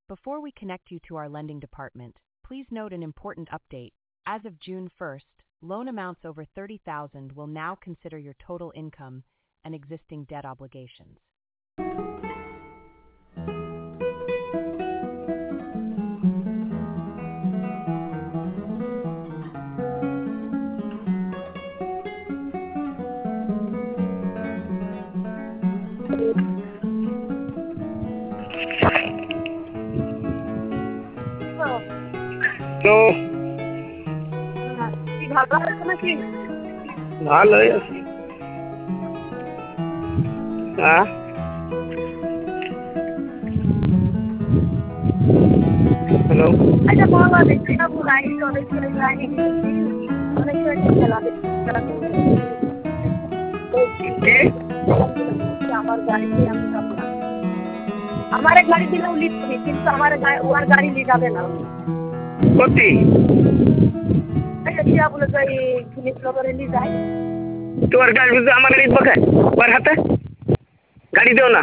Before we connect you to our lending department, please note an important update. As of June 1st, loan amounts over $30,000 will now consider your total income and existing debt obligations. তো কি ভালো আছে নাকি? ভালোই আছি। হ্যাঁ hello আচ্ছা বলো দেখছি না লাইন অনেক সময় লাইন অনেক সময় চালাবে আমার গাড়ি দিয়ে আমি যাবো না। আমার গাড়ি দিলেও লিড করি কিন্তু আমার ওর গাড়ি নিয়ে যাবে না। কতি আচ্ছা বলে যাই ফিনিশ করে নিয়ে যাই। তোমার গাড়ি আমার গাড়ি বকে ওর হাতে গাড়ি দেও না।